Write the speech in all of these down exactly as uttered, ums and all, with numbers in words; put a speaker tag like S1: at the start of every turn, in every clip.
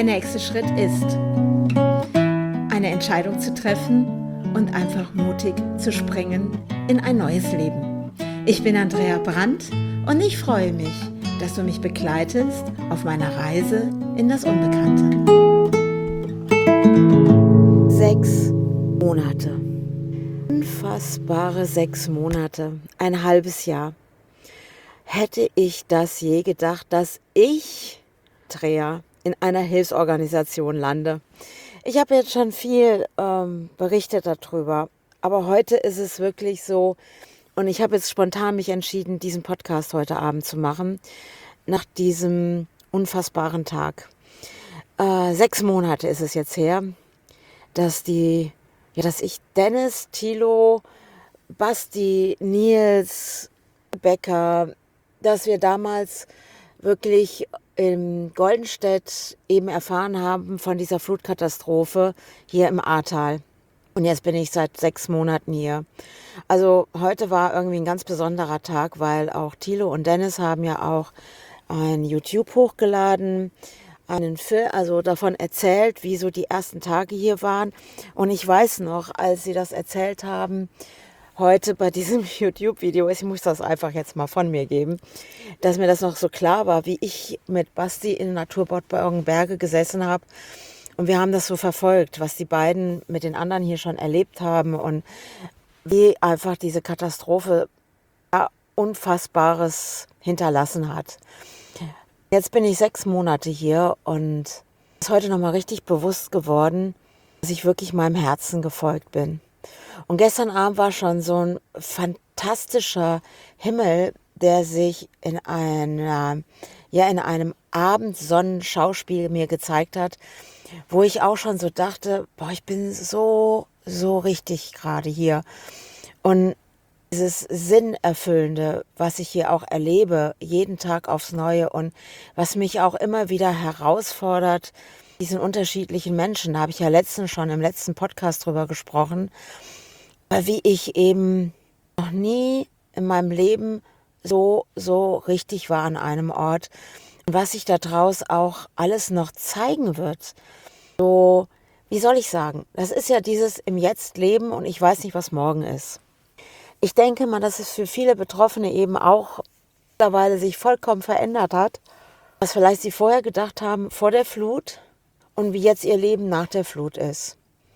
S1: nächste Schritt ist, eine Entscheidung zu treffen und einfach mutig zu springen in ein neues Leben. Ich bin Andrea Brandt und ich freue mich, dass du mich begleitest auf meiner Reise in das Unbekannte. Sechs Monate. Unfassbare sechs Monate. Ein halbes Jahr. Hätte ich das je gedacht, dass ich, Andrea, in einer Hilfsorganisation lande? Ich habe jetzt schon viel ähm, berichtet darüber, aber heute ist es wirklich so, und ich habe jetzt spontan mich entschieden, diesen Podcast heute Abend zu machen, nach diesem unfassbaren Tag. Äh, sechs Monate ist es jetzt her, dass die, ja, dass ich Dennis, Thilo, Basti, Nils, Becker, dass wir damals wirklich in Goldenstedt eben erfahren haben von dieser Flutkatastrophe hier im Ahrtal. Und jetzt bin ich seit sechs Monaten hier. Also heute war irgendwie ein ganz besonderer Tag, weil auch Thilo und Dennis haben ja auch ein YouTube hochgeladen, einen Film, also davon erzählt, wie so die ersten Tage hier waren. Und ich weiß noch, als sie das erzählt haben, heute bei diesem YouTube-Video, ich muss das einfach jetzt mal von mir geben, dass mir das noch so klar war, wie ich mit Basti in Naturbad bei Irgendberge gesessen habe. Und wir haben das so verfolgt, was die beiden mit den anderen hier schon erlebt haben und wie einfach diese Katastrophe ja, Unfassbares hinterlassen hat. Jetzt bin ich sechs Monate hier und es ist heute nochmal richtig bewusst geworden, dass ich wirklich meinem Herzen gefolgt bin. Und gestern Abend war schon so ein fantastischer Himmel, der sich in einer, ja, in einem Abendsonnenschauspiel mir gezeigt hat, wo ich auch schon so dachte, boah, ich bin so, so richtig gerade hier. Und dieses Sinnerfüllende, was ich hier auch erlebe, jeden Tag aufs Neue und was mich auch immer wieder herausfordert, diesen unterschiedlichen Menschen, da habe ich ja letztens schon im letzten Podcast drüber gesprochen, wie ich eben noch nie in meinem Leben so, so richtig war an einem Ort und was sich daraus auch alles noch zeigen wird. So, wie soll ich sagen, das ist ja dieses im Jetzt leben und ich weiß nicht, was morgen ist. Ich denke mal, dass es für viele Betroffene eben auch mittlerweile sich vollkommen verändert hat, was vielleicht sie vorher gedacht haben vor der Flut und wie jetzt ihr Leben nach der Flut ist.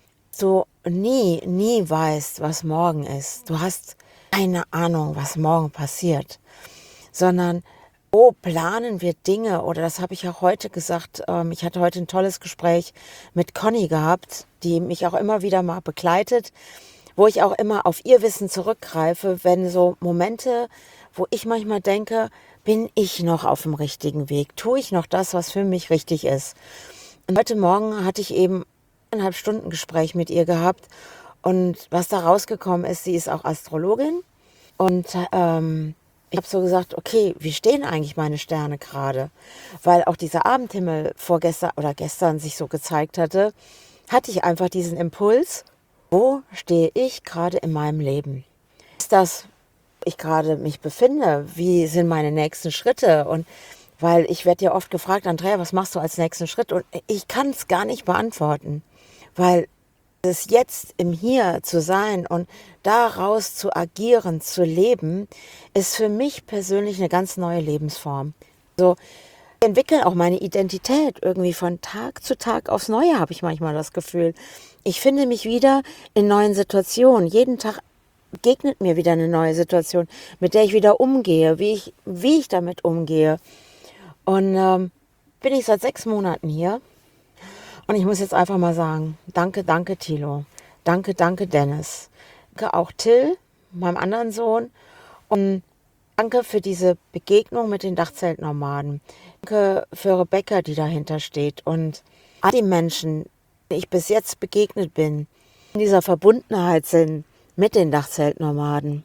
S1: Du nie, nie weißt, was morgen ist. Du hast keine Ahnung, was morgen passiert, sondern wo planen wir Dinge? Oder das habe ich auch heute gesagt. Ähm, ich hatte heute ein tolles Gespräch mit Conny gehabt, die mich auch immer wieder mal begleitet, wo ich auch immer auf ihr Wissen zurückgreife, wenn so Momente, wo ich manchmal denke, bin ich noch auf dem richtigen Weg? Tue ich noch das, was für mich richtig ist? Und heute Morgen hatte ich eben eineinhalb Stunden Gespräch mit ihr gehabt und was da rausgekommen ist, sie ist auch Astrologin und ähm, ich habe so gesagt, okay, wie stehen eigentlich meine Sterne gerade? Weil auch dieser Abendhimmel vorgestern oder gestern sich so gezeigt hatte, hatte ich einfach diesen Impuls, wo stehe ich gerade in meinem Leben? Ist das, wo ich gerade mich befinde? Wie sind meine nächsten Schritte? Und weil ich werde ja oft gefragt, Andrea, was machst du als nächsten Schritt? Und ich kann es gar nicht beantworten, weil es jetzt im Hier zu sein und daraus zu agieren, zu leben, ist für mich persönlich eine ganz neue Lebensform. So, ich entwickle auch meine Identität irgendwie von Tag zu Tag aufs Neue, habe ich manchmal das Gefühl. Ich finde mich wieder in neuen Situationen. Jeden Tag begegnet mir wieder eine neue Situation, mit der ich wieder umgehe, wie ich, wie ich damit umgehe. Und ähm, bin ich seit sechs Monaten hier. Und ich muss jetzt einfach mal sagen, danke, danke Thilo, danke, danke Dennis, danke auch Till, meinem anderen Sohn und danke für diese Begegnung mit den Dachzeltnomaden, danke für Rebecca, die dahinter steht und all die Menschen, die ich bis jetzt begegnet bin, in dieser Verbundenheit sind mit den Dachzeltnomaden.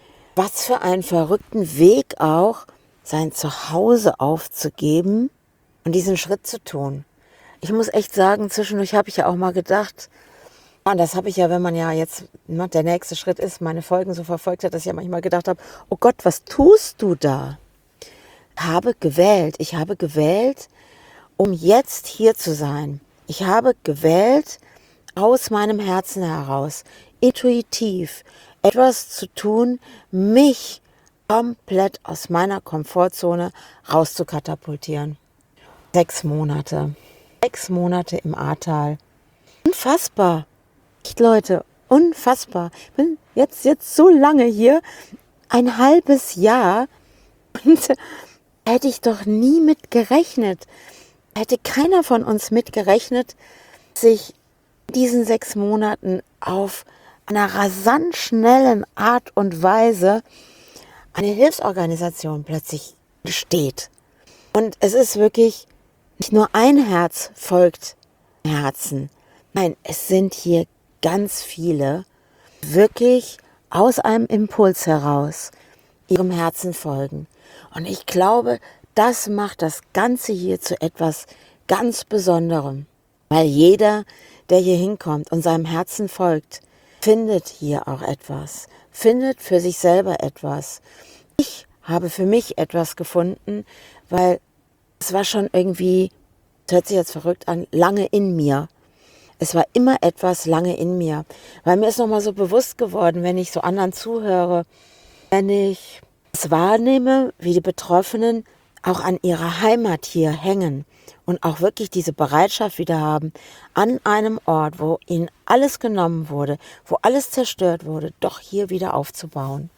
S1: Was für einen verrückten Weg auch, sein Zuhause aufzugeben und diesen Schritt zu tun. Ich muss echt sagen, zwischendurch habe ich ja auch mal gedacht, und das habe ich ja, wenn man ja jetzt, ne, der nächste Schritt ist, meine Folgen so verfolgt hat, dass ich ja manchmal gedacht habe, oh Gott, was tust du da? Ich habe gewählt, ich habe gewählt um jetzt hier zu sein. Ich habe gewählt, aus meinem Herzen heraus, intuitiv etwas zu tun, mich komplett aus meiner Komfortzone rauszukatapultieren. Sechs Monate. Sechs Monate im Ahrtal. Unfassbar. Echt, Leute, unfassbar. Ich bin jetzt, jetzt so lange hier, ein halbes Jahr, und hätte ich doch nie mit gerechnet. Hätte keiner von uns mit gerechnet, sich in diesen sechs Monaten auf einer rasant schnellen Art und Weise eine Hilfsorganisation plötzlich steht. Und es ist wirklich nicht nur ein Herz folgt Herzen. Nein, es sind hier ganz viele wirklich aus einem Impuls heraus ihrem Herzen folgen. Und ich glaube, das macht das Ganze hier zu etwas ganz Besonderem. Weil jeder, der hier hinkommt und seinem Herzen folgt, findet hier auch etwas, findet für sich selber etwas. Ich habe für mich etwas gefunden, weil es war schon irgendwie, das hört sich jetzt verrückt an, lange in mir. Es war immer etwas lange in mir, weil mir ist nochmal so bewusst geworden, wenn ich so anderen zuhöre, wenn ich es wahrnehme, wie die Betroffenen auch an ihrer Heimat hier hängen und auch wirklich diese Bereitschaft wieder haben, an einem Ort, wo ihnen alles genommen wurde, wo alles zerstört wurde, doch hier wieder aufzubauen.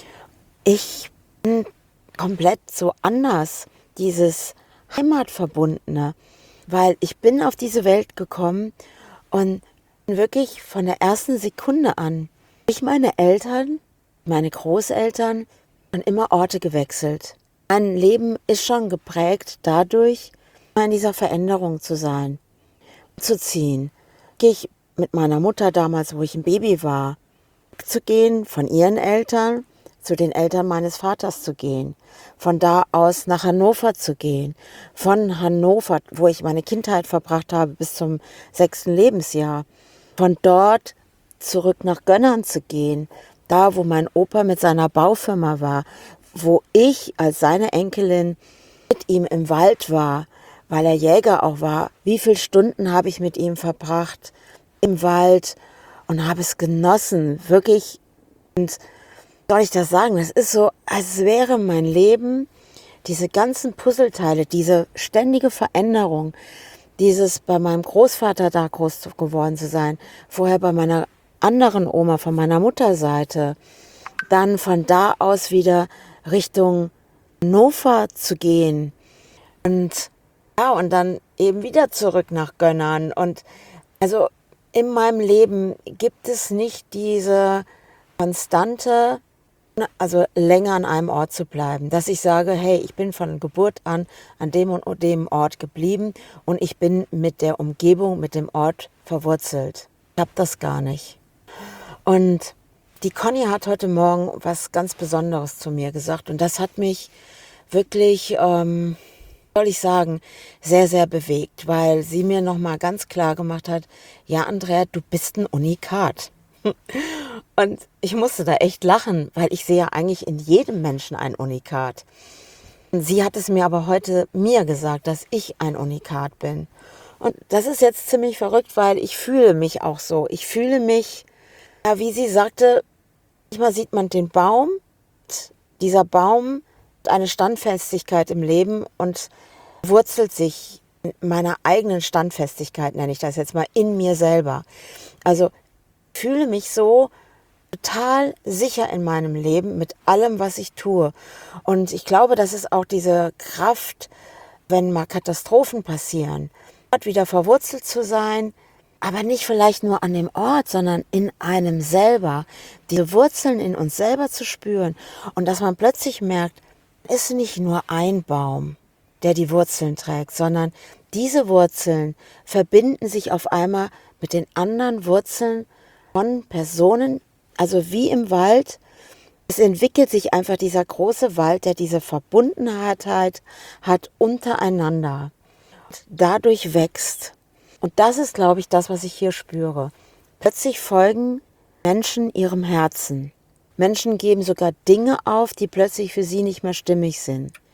S1: Ich bin komplett so anders, dieses Heimatverbundene, weil ich bin auf diese Welt gekommen und wirklich von der ersten Sekunde an, ich, meine Eltern, meine Großeltern, und immer Orte gewechselt. Mein Leben ist schon geprägt dadurch, in dieser Veränderung zu sein, zu ziehen. Gehe ich mit meiner Mutter damals, wo ich ein Baby war, zu gehen, von ihren Eltern zu den Eltern meines Vaters zu gehen, von da aus nach Hannover zu gehen, von Hannover, wo ich meine Kindheit verbracht habe, bis zum sechsten Lebensjahr, von dort zurück nach Gönnern zu gehen, da wo mein Opa mit seiner Baufirma war, wo ich als seine Enkelin mit ihm im Wald war, weil er Jäger auch war. Wie viele Stunden habe ich mit ihm verbracht im Wald und habe es genossen, wirklich. Und soll ich das sagen? Das ist so, als wäre mein Leben, diese ganzen Puzzleteile, diese ständige Veränderung, dieses bei meinem Großvater da groß geworden zu sein, vorher bei meiner anderen Oma von meiner Mutterseite, dann von da aus wieder Richtung Hannover zu gehen und ja, und dann eben wieder zurück nach Gönnern. Und also in meinem Leben gibt es nicht diese konstante, also länger an einem Ort zu bleiben, dass ich sage, hey, ich bin von Geburt an an dem und dem Ort geblieben und ich bin mit der Umgebung, mit dem Ort verwurzelt. Ich habe das gar nicht. Und die Conny hat heute Morgen was ganz Besonderes zu mir gesagt und das hat mich wirklich, ähm, soll ich sagen, sehr, sehr bewegt, weil sie mir nochmal ganz klar gemacht hat, ja Andrea, du bist ein Unikat. Und ich musste da echt lachen, weil ich sehe ja eigentlich in jedem Menschen ein Unikat. Und sie hat es mir aber heute mir gesagt, dass ich ein Unikat bin. Und das ist jetzt ziemlich verrückt, weil ich fühle mich auch so. Ich fühle mich, ja, wie sie sagte, manchmal sieht man den Baum, dieser Baum hat eine Standfestigkeit im Leben und wurzelt sich in meiner eigenen Standfestigkeit, nenne ich das jetzt mal, in mir selber. Also ich fühle mich so total sicher in meinem Leben mit allem, was ich tue. Und ich glaube, das ist auch diese Kraft, wenn mal Katastrophen passieren, dort wieder verwurzelt zu sein, aber nicht vielleicht nur an dem Ort, sondern in einem selber, diese Wurzeln in uns selber zu spüren und dass man plötzlich merkt, es ist nicht nur ein Baum, der die Wurzeln trägt, sondern diese Wurzeln verbinden sich auf einmal mit den anderen Wurzeln von Personen, also wie im Wald. Es entwickelt sich einfach dieser große Wald, der diese Verbundenheit hat untereinander. Dadurch wächst. Und das ist, glaube ich, das, was ich hier spüre. Plötzlich folgen Menschen ihrem Herzen. Menschen geben sogar Dinge auf, die plötzlich für sie nicht mehr stimmig sind.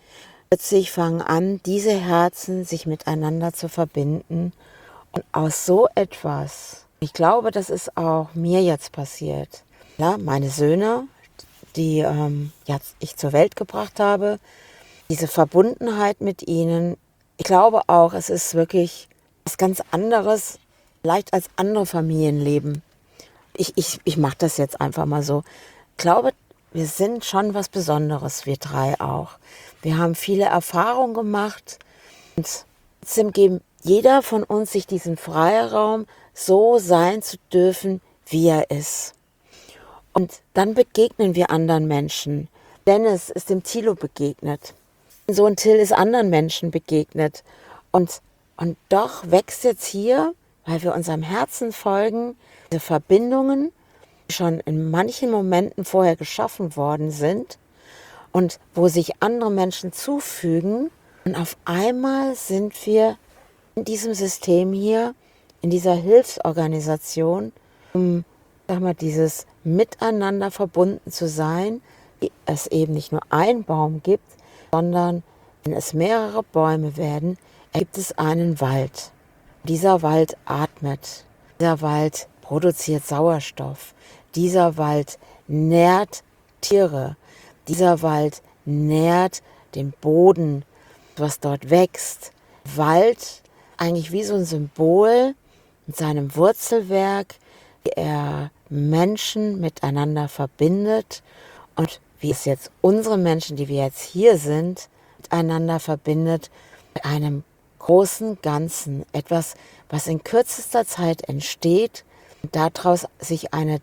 S1: Plötzlich fangen an, diese Herzen sich miteinander zu verbinden. Und aus so etwas, ich glaube, das ist auch mir jetzt passiert. Ja, meine Söhne, die ähm, jetzt ich zur Welt gebracht habe, diese Verbundenheit mit ihnen, ich glaube auch, es ist wirklich was ganz anderes, vielleicht als andere Familienleben. Ich, ich, ich mache das jetzt einfach mal so. Ich glaube, wir sind schon was Besonderes, wir drei auch. Wir haben viele Erfahrungen gemacht und trotzdem geben jeder von uns sich diesen Freiraum, so sein zu dürfen, wie er ist. Und dann begegnen wir anderen Menschen. Dennis ist dem Thilo begegnet. Sohn Till ist anderen Menschen begegnet. Und, und doch wächst jetzt hier, weil wir unserem Herzen folgen, diese Verbindungen, die schon in manchen Momenten vorher geschaffen worden sind und wo sich andere Menschen zufügen. Und auf einmal sind wir in diesem System hier, in dieser Hilfsorganisation, um, sag mal, dieses Miteinander verbunden zu sein, es eben nicht nur einen Baum gibt, sondern wenn es mehrere Bäume werden, gibt es einen Wald. Dieser Wald atmet, dieser Wald produziert Sauerstoff, dieser Wald nährt Tiere, dieser Wald nährt den Boden, was dort wächst. Wald, eigentlich wie so ein Symbol mit seinem Wurzelwerk, wie er Menschen miteinander verbindet und wie es jetzt unsere Menschen, die wir jetzt hier sind, miteinander verbindet, mit einem großen Ganzen. Etwas, was in kürzester Zeit entsteht und daraus sich eine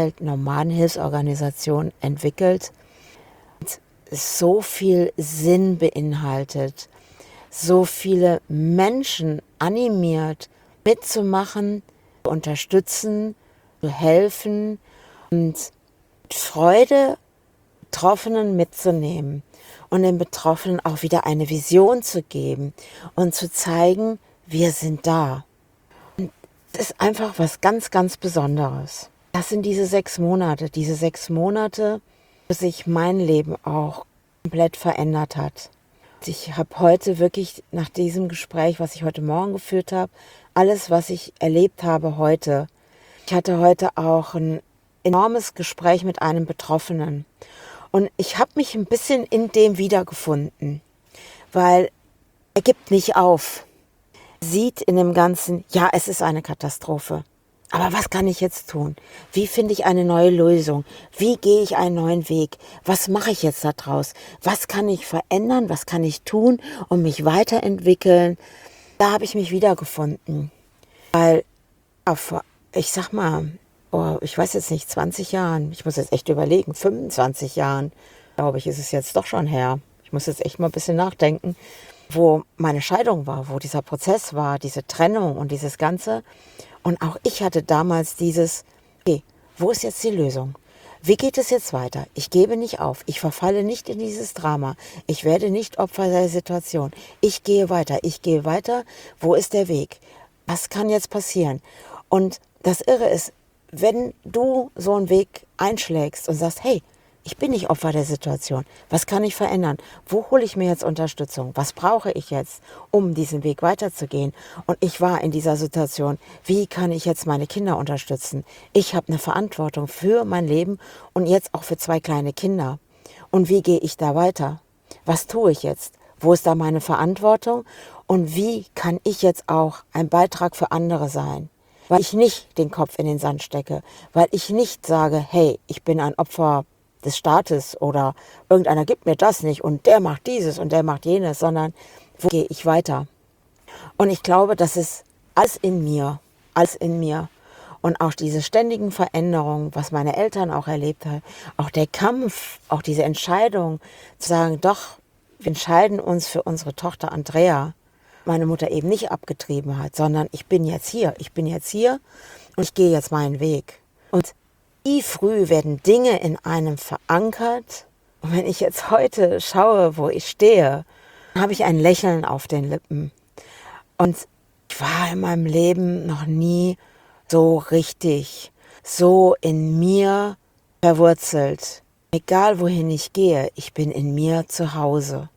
S1: Dachzelt-Nomadenhilfsorganisation entwickelt und so viel Sinn beinhaltet, so viele Menschen animiert, mitzumachen, zu unterstützen, zu helfen und mit Freude Betroffenen mitzunehmen und den Betroffenen auch wieder eine Vision zu geben und zu zeigen, wir sind da. Und das ist einfach was ganz, ganz Besonderes. Das sind diese sechs Monate, diese sechs Monate, wo sich mein Leben auch komplett verändert hat. Ich habe heute wirklich nach diesem Gespräch, was ich heute Morgen geführt habe, alles, was ich erlebt habe heute. Ich hatte heute auch ein enormes Gespräch mit einem Betroffenen. Und ich habe mich ein bisschen in dem wiedergefunden, weil er gibt nicht auf. Sieht in dem Ganzen, ja, es ist eine Katastrophe. Aber was kann ich jetzt tun? Wie finde ich eine neue Lösung? Wie gehe ich einen neuen Weg? Was mache ich jetzt daraus? Was kann ich verändern? Was kann ich tun, um mich weiterentwickeln? Da habe ich mich wiedergefunden. Weil, ich sag mal, oh, ich weiß jetzt nicht, zwanzig Jahren, ich muss jetzt echt überlegen, fünfundzwanzig Jahren, glaube ich, ist es jetzt doch schon her. Ich muss jetzt echt mal ein bisschen nachdenken, wo meine Scheidung war, wo dieser Prozess war, diese Trennung und dieses Ganze. Und auch ich hatte damals dieses, okay, wo ist jetzt die Lösung? Wie geht es jetzt weiter? Ich gebe nicht auf. Ich verfalle nicht in dieses Drama. Ich werde nicht Opfer der Situation. Ich gehe weiter. Ich gehe weiter. Wo ist der Weg? Was kann jetzt passieren? Und das Irre ist, wenn du so einen Weg einschlägst und sagst, hey, ich bin nicht Opfer der Situation. Was kann ich verändern? Wo hole ich mir jetzt Unterstützung? Was brauche ich jetzt, um diesen Weg weiterzugehen? Und ich war in dieser Situation. Wie kann ich jetzt meine Kinder unterstützen? Ich habe eine Verantwortung für mein Leben und jetzt auch für zwei kleine Kinder. Und wie gehe ich da weiter? Was tue ich jetzt? Wo ist da meine Verantwortung? Und wie kann ich jetzt auch ein Beitrag für andere sein? Weil ich nicht den Kopf in den Sand stecke. Weil ich nicht sage, hey, ich bin ein Opfer des Staates oder irgendeiner gibt mir das nicht und der macht dieses und der macht jenes, sondern wo gehe ich weiter? Und ich glaube, das ist alles in mir, alles in mir. Und auch diese ständigen Veränderungen, was meine Eltern auch erlebt haben, auch der Kampf, auch diese Entscheidung zu sagen, doch, wir entscheiden uns für unsere Tochter Andrea, meine Mutter eben nicht abgetrieben hat, sondern ich bin jetzt hier, ich bin jetzt hier und ich gehe jetzt meinen Weg. Und wie früh werden Dinge in einem verankert. Und wenn ich jetzt heute schaue, wo ich stehe, dann habe ich ein Lächeln auf den Lippen. Und ich war in meinem Leben noch nie so richtig, so in mir verwurzelt. Egal wohin ich gehe, ich bin in mir zu Hause.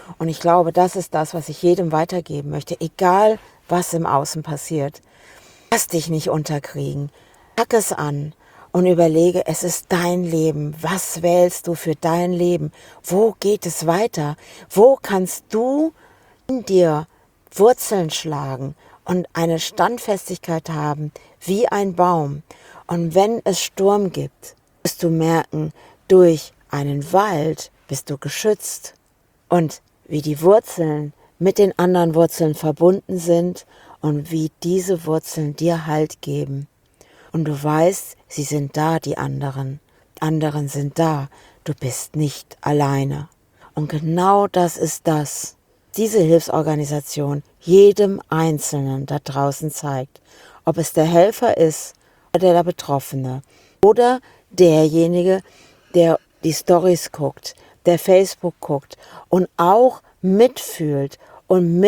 S1: Und ich glaube, das ist das, was ich jedem weitergeben möchte, egal was im Außen passiert. Lass dich nicht unterkriegen. Pack es an und überlege, es ist dein Leben. Was wählst du für dein Leben? Wo geht es weiter? Wo kannst du in dir Wurzeln schlagen und eine Standfestigkeit haben wie ein Baum? Und wenn es Sturm gibt, wirst du merken, durch einen Wald bist du geschützt. Und wie die Wurzeln mit den anderen Wurzeln verbunden sind und wie diese Wurzeln dir Halt geben. Und du weißt, sie sind da, die anderen. Die anderen sind da. Du bist nicht alleine. Und genau das ist das. Diese Hilfsorganisation jedem Einzelnen da draußen zeigt. Ob es der Helfer ist oder der Betroffene oder derjenige, der die Storys guckt, der Facebook guckt und auch mitfühlt und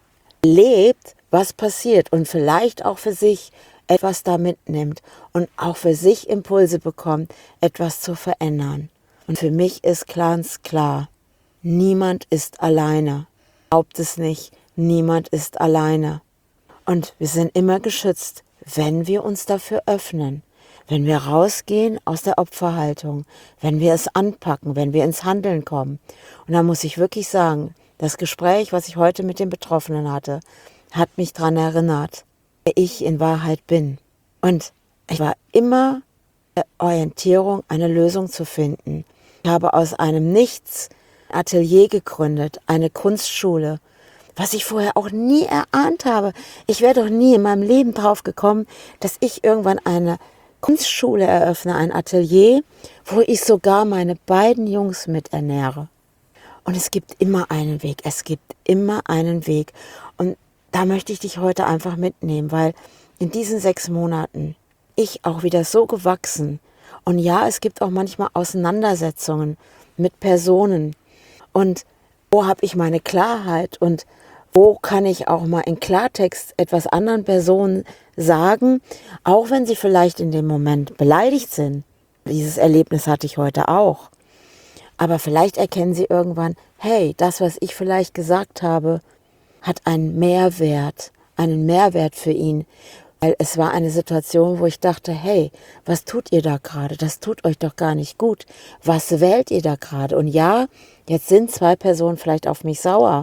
S1: mitlebt, was passiert und vielleicht auch für sich etwas da mitnimmt und auch für sich Impulse bekommt, etwas zu verändern. Und für mich ist ganz klar, niemand ist alleine. Glaubt es nicht, niemand ist alleine. Und wir sind immer geschützt, wenn wir uns dafür öffnen. Wenn wir rausgehen aus der Opferhaltung, wenn wir es anpacken, wenn wir ins Handeln kommen. Und da muss ich wirklich sagen, das Gespräch, was ich heute mit den Betroffenen hatte, hat mich daran erinnert, wer ich in Wahrheit bin. Und ich war immer der Orientierung, eine Lösung zu finden. Ich habe aus einem Nichts ein Atelier gegründet, eine Kunstschule, was ich vorher auch nie erahnt habe. Ich wäre doch nie in meinem Leben drauf gekommen, dass ich irgendwann eine Kunstschule eröffne, ein Atelier, wo ich sogar meine beiden Jungs mit ernähre. Und es gibt immer einen Weg, es gibt immer einen Weg. Und da möchte ich dich heute einfach mitnehmen, weil in diesen sechs Monaten ich auch wieder so gewachsen. Und ja, es gibt auch manchmal Auseinandersetzungen mit Personen. Und wo habe ich meine Klarheit und wo kann ich auch mal in Klartext etwas anderen Personen sagen, auch wenn sie vielleicht in dem Moment beleidigt sind. Dieses Erlebnis hatte ich heute auch. Aber vielleicht erkennen sie irgendwann, hey, das, was ich vielleicht gesagt habe, hat einen Mehrwert, einen Mehrwert für ihn. Weil es war eine Situation, wo ich dachte, hey, was tut ihr da gerade? Das tut euch doch gar nicht gut. Was wählt ihr da gerade? Und ja, jetzt sind zwei Personen vielleicht auf mich sauer.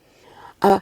S1: Aber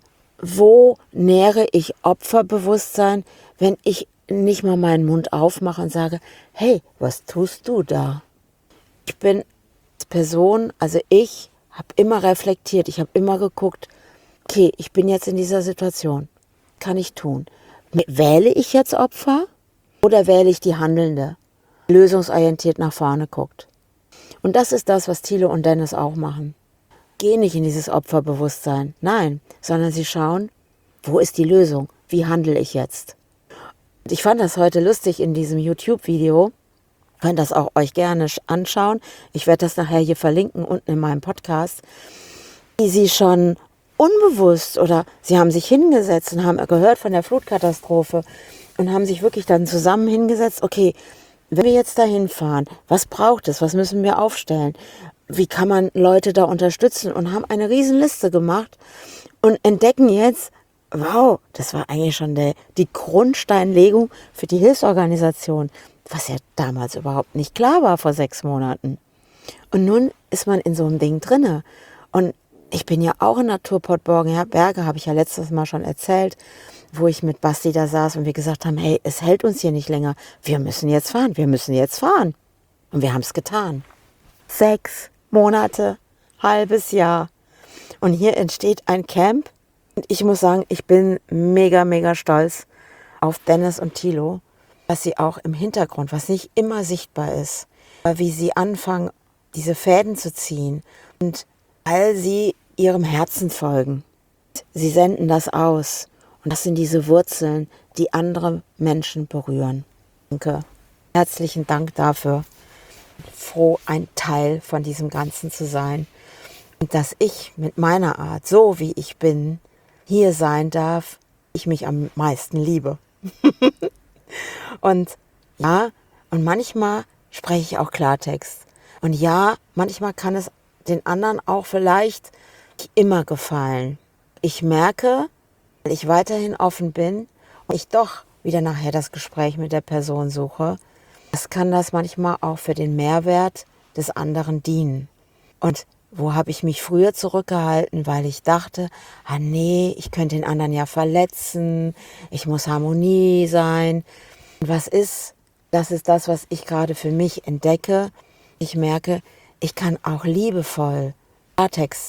S1: wo nähere ich Opferbewusstsein, wenn ich nicht mal meinen Mund aufmache und sage, hey, was tust du da? Ich bin als Person, also ich habe immer reflektiert, ich habe immer geguckt, okay, ich bin jetzt in dieser Situation, was kann ich tun? Wähle ich jetzt Opfer oder wähle ich die Handelnde, lösungsorientiert nach vorne guckt? Und das ist das, was Thilo und Dennis auch machen. Gehen nicht in dieses Opferbewusstsein, nein, sondern sie schauen, wo ist die Lösung, wie handle ich jetzt? Und ich fand das heute lustig in diesem YouTube-Video, könnt das auch euch gerne anschauen, ich werde das nachher hier verlinken unten in meinem Podcast, wie sie schon unbewusst oder sie haben sich hingesetzt und haben gehört von der Flutkatastrophe und haben sich wirklich dann zusammen hingesetzt, okay, wenn wir jetzt dahin fahren, was braucht es, was müssen wir aufstellen? Wie kann man Leute da unterstützen und haben eine riesen Liste gemacht und entdecken jetzt, wow, das war eigentlich schon der, die Grundsteinlegung für die Hilfsorganisation, was ja damals überhaupt nicht klar war vor sechs Monaten. Und nun ist man in so einem Ding drinne. Und ich bin ja auch in Naturportborger Berge, habe ich ja letztes Mal schon erzählt, wo ich mit Basti da saß und wir gesagt haben, hey, es hält uns hier nicht länger, wir müssen jetzt fahren, wir müssen jetzt fahren. Und wir haben es getan. Sechs Monate, halbes Jahr. Und hier entsteht ein Camp. Und ich muss sagen, ich bin mega, mega stolz auf Dennis und Thilo, was sie auch im Hintergrund, was nicht immer sichtbar ist, aber wie sie anfangen, diese Fäden zu ziehen und weil sie ihrem Herzen folgen. Sie senden das aus. Und das sind diese Wurzeln, die andere Menschen berühren. Danke. Herzlichen Dank dafür. Froh, ein Teil von diesem Ganzen zu sein. Und dass ich mit meiner Art, so wie ich bin, hier sein darf, ich mich am meisten liebe. Und ja, und manchmal spreche ich auch Klartext. Und ja, manchmal kann es den anderen auch vielleicht immer gefallen. Ich merke, weil ich weiterhin offen bin und ich doch wieder nachher das Gespräch mit der Person suche, das kann das manchmal auch für den Mehrwert des anderen dienen. Und wo habe ich mich früher zurückgehalten, weil ich dachte, ah nee, ich könnte den anderen ja verletzen, ich muss Harmonie sein. Und was ist, das ist das, was ich gerade für mich entdecke. Ich merke, ich kann auch liebevoll Klartext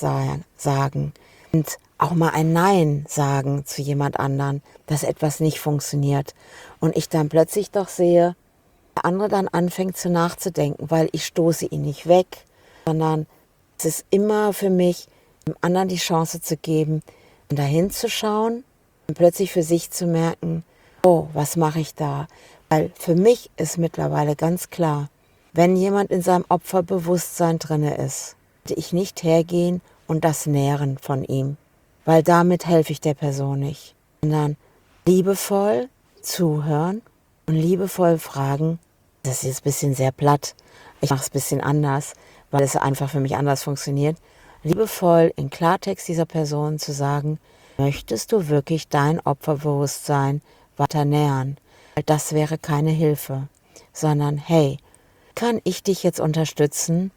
S1: sagen und auch mal ein Nein sagen zu jemand anderen, dass etwas nicht funktioniert. Und ich dann plötzlich doch sehe, der andere dann anfängt zu nachzudenken, weil ich stoße ihn nicht weg, sondern es ist immer für mich, dem anderen die Chance zu geben, dahin zu schauen und plötzlich für sich zu merken, oh, was mache ich da? Weil für mich ist mittlerweile ganz klar, wenn jemand in seinem Opferbewusstsein drinne ist, würde ich nicht hergehen und das nähren von ihm, weil damit helfe ich der Person nicht, sondern liebevoll zuhören und liebevoll fragen. Das ist jetzt ein bisschen sehr platt, ich mache es ein bisschen anders, weil es einfach für mich anders funktioniert. Liebevoll in Klartext dieser Person zu sagen, möchtest du wirklich dein Opferbewusstsein weiter nähern? Weil das wäre keine Hilfe, sondern hey, kann ich dich jetzt unterstützen,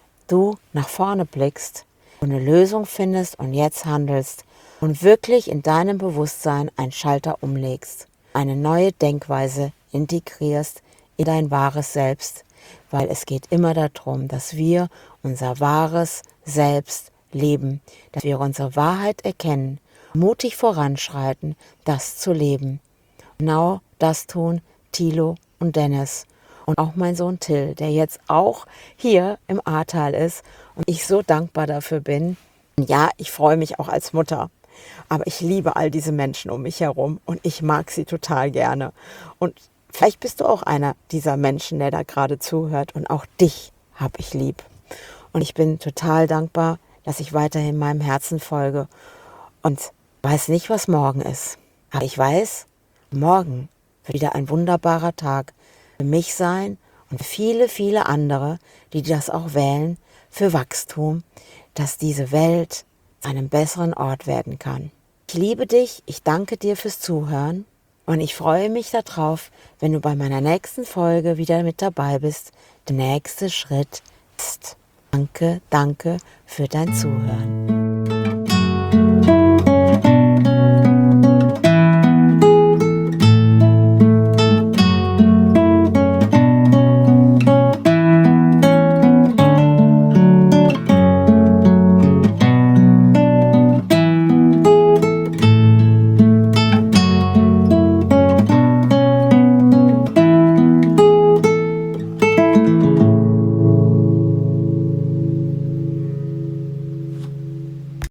S1: du nach vorne blickst und eine Lösung findest und jetzt handelst und wirklich in deinem Bewusstsein einen Schalter umlegst, eine neue Denkweise integrierst in dein wahres Selbst, weil es geht immer darum, dass wir unser wahres Selbst leben, dass wir unsere Wahrheit erkennen, mutig voranschreiten, das zu leben. Genau das tun Thilo und Dennis und auch mein Sohn Till, der jetzt auch hier im Ahrtal ist und ich so dankbar dafür bin. Ja, ich freue mich auch als Mutter, aber ich liebe all diese Menschen um mich herum und ich mag sie total gerne. Und vielleicht bist du auch einer dieser Menschen, der da gerade zuhört und auch dich habe ich lieb. Und ich bin total dankbar, dass ich weiterhin meinem Herzen folge und weiß nicht, was morgen ist. Aber ich weiß, morgen wird wieder ein wunderbarer Tag für mich sein und für viele, viele andere, die das auch wählen, für Wachstum, dass diese Welt zu einem besseren Ort werden kann. Ich liebe dich, ich danke dir fürs Zuhören und ich freue mich darauf, wenn du bei meiner nächsten Folge wieder mit dabei bist. Der nächste Schritt ist Danke, danke für dein Zuhören.